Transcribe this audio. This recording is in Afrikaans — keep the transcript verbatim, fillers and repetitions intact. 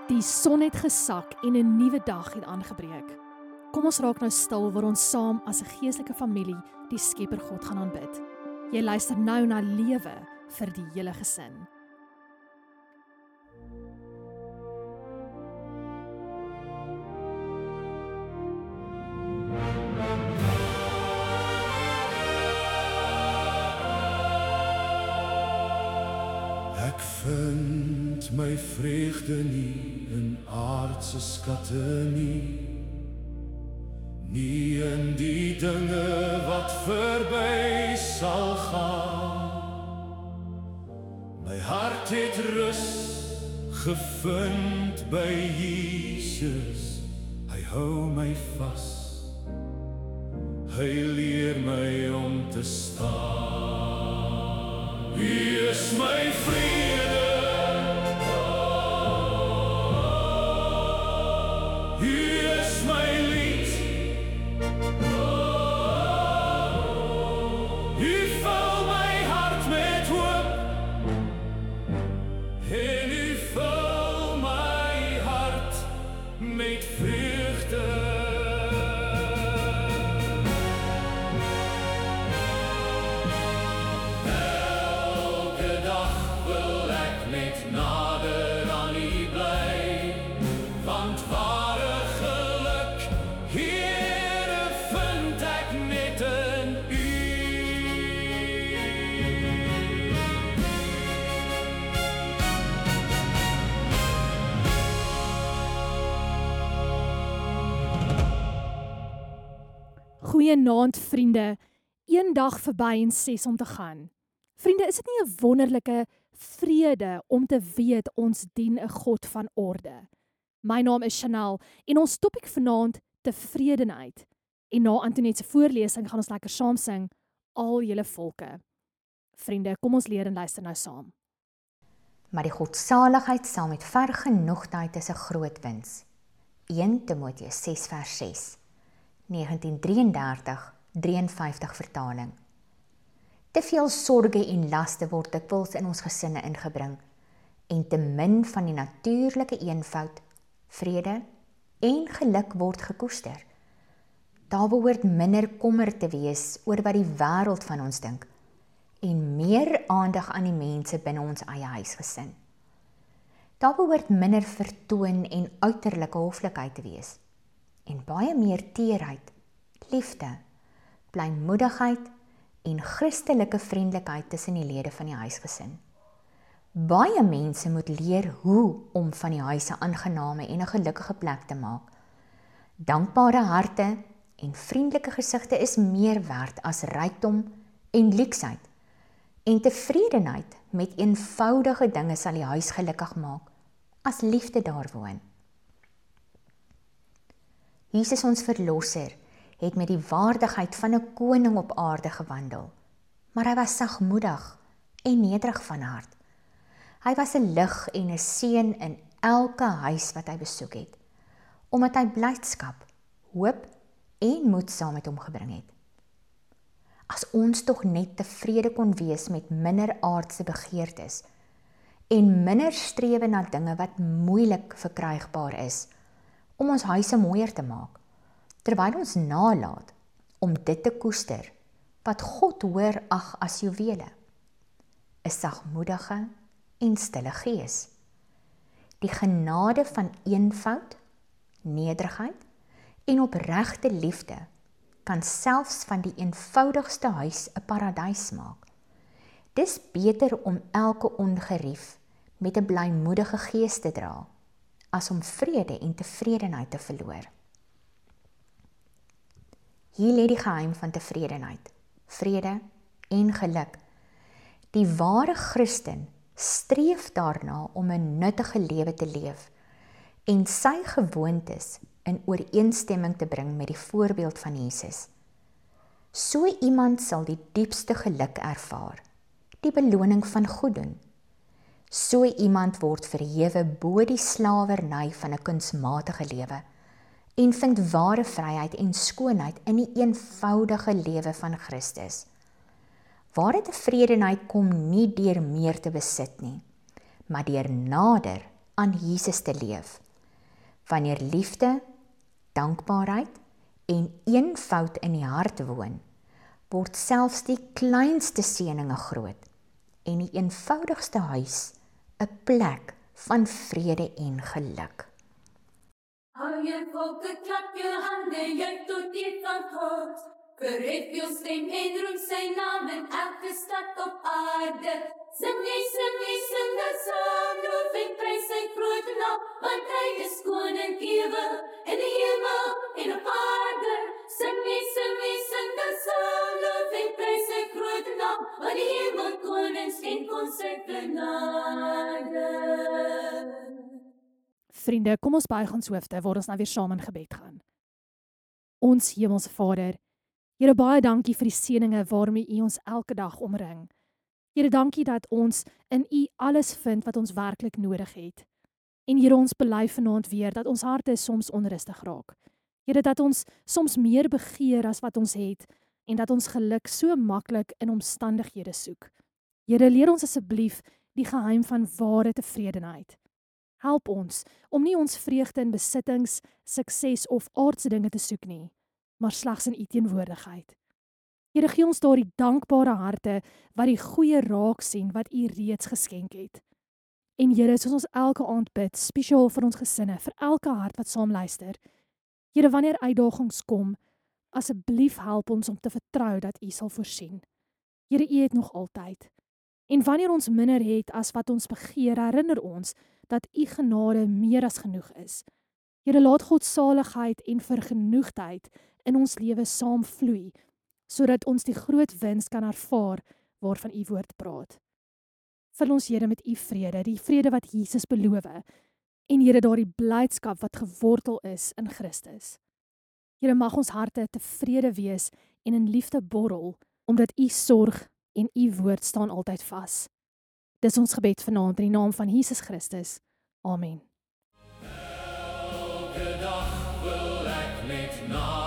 Die son het gesak en 'n nuwe dag het aangebreek. Kom ons raak nou stil waar ons saam as 'n geestelike familie die Skepper God gaan aanbid. Jy luister nou na Lewe vir die hele gesin. Ek vind my vreugde nie in aardse skatte nie, nie in die dinge wat verby sal gaan. My hart het rus gevind by Jesus, hy hou my vas, hy leer my om te staan. Wie is my vrede? Wie is my lied? U vul my hart met hoop en u vul my hart met vreugde. Elke dag wil ek net nader aan u bly, want ware geluk, Here, vind ek net in u. Goeienaand vriende, een dag verby en ses om te gaan. Vriende, is dit nie 'n wonderlike vrede om te weet ons dien 'n God van orde? My naam is Chanel en ons topik vanaand tevredenheid. En na Antoinette se voorlesing gaan ons lekker saam sing, al julle volke. Vriende, kom ons leer en luister nou saam. Maar die godsaligheid saam met vergenoegdheid is 'n groot wins. Eerste Timoteus ses vers ses, negentien drieëndertig drieënvyftig vertaling. Te veel sorge en laste word dikwels in ons gesinne ingebring, en te min van die natuurlike eenvoud, vrede en geluk word gekoester. Daar behoort minder kommer te wees oor wat die wêreld van ons dink, en meer aandag aan die mense binne ons eie huisgesin. Daar behoort minder vertoon en uiterlike hoflikheid te wees, en baie meer teerheid, liefde, blymoedigheid en Christelike vriendelikheid tussen die lede van die huisgesin. Baie mense moet leer hoe om van die huis 'n aangename en 'n gelukkige plek te maak. Dankbare harte en vriendelike gesigte is meer werd as rykdom en luksheid. En tevredenheid met eenvoudige dinge sal die huis gelukkig maak, as liefde daar woon. Jesus ons verlosser het met die waardigheid van 'n koning op aarde gewandel, maar hy was sagmoedig en nederig van hart. Hy was 'n lig en 'n seën in elke huis wat hy besoek het, omdat hy blydskap, hoop en moed saam met hom gebring het. As ons tog net tevrede kon wees met minder aardse begeertes en minder strewe na dinge wat moeilik verkrygbaar is, om ons huise mooier te maak, terwyl ons nalat om dit te koester, wat God hoor ag as juwele, 'n sagmoedige en stille gees. Die genade van eenvoud, nederigheid en opregte liefde kan selfs van die eenvoudigste huis 'n paradys maak. Dis beter om elke ongerief met 'n blymoedige gees te dra, as om vrede en tevredenheid te verloor. Hier lê die geheim van tevredenheid, vrede en geluk. Die ware Christen streef daarna om 'n nuttige lewe te leef en sy gewoontes in ooreenstemming te bring met die voorbeeld van Jesus. So iemand sal die diepste geluk ervaar, die beloning van goed doen. So iemand word verhewe bo die slawerny van 'n kunsmatige lewe en vind ware vryheid en skoonheid in die eenvoudige lewe van Christus. Ware tevredenheid kom nie deur meer te besit nie, maar deur nader aan Jesus te leef. Wanneer liefde, dankbaarheid en eenvoud in die hart woon, word selfs die kleinste seëninge groot en die eenvoudigste huis 'n plek van vrede en geluk. Hou je volken, klap je handen, juich tot die van God. Verhef je stem en roem zijn naam in elke stad op aarde. Zing jy, sing jy, sing dat saam, loof en prys sy groot naam, want hy is koning ewe in die hemel en op aarde. Sing jy, sing jy, sing dat saam, loof en prys sy groot naam, want die hemel koning skenk ons sy genade. Vriende, kom ons buig ons hoofde waar ons nou weer saam in gebed gaan. Ons Hemelse Vader, Here, baie dankie vir die seëninge waarmee U ons elke dag omring. Here, dankie dat ons in U alles vind wat ons werklik nodig het. En Here, ons bely vanaand weer dat ons harte soms onrustig raak. Here, dat ons soms meer begeer as wat ons het en dat ons geluk so maklik in omstandighede soek. Here, leer ons asseblief die geheim van ware tevredenheid. Help ons om nie ons vreugde in besittings, sukses of aardse dinge te soek nie, maar slegs in U teenwoordigheid. Here, gee ons daardie dankbare harte wat die goeie raak sien wat U reeds geskenk het. En Here, soos ons elke aand bid, spesiaal vir ons gesinne, vir elke hart wat saam luister. Here, wanneer uitdagings kom, asseblief help ons om te vertrou dat U sal voorsien. Here, U het nog altyd. En wanneer ons minder het as wat ons begeer, herinner ons dat U genade meer as genoeg is. Here, laat God saligheid en vergenoegdheid in ons lewe saam vloei, sodat ons die groot wins kan ervaar waarvan U woord praat. Vul ons, Here, met U vrede, die vrede wat Jesus beloof, en Here, daardie blydskap wat gewortel is in Christus. Here, mag ons harte tevrede wees en in liefde borrel, omdat U sorg en U woord staan altyd vas. Dis ons gebed vanaand in die naam van Jesus Christus. Amen. Elke dag wil ek net na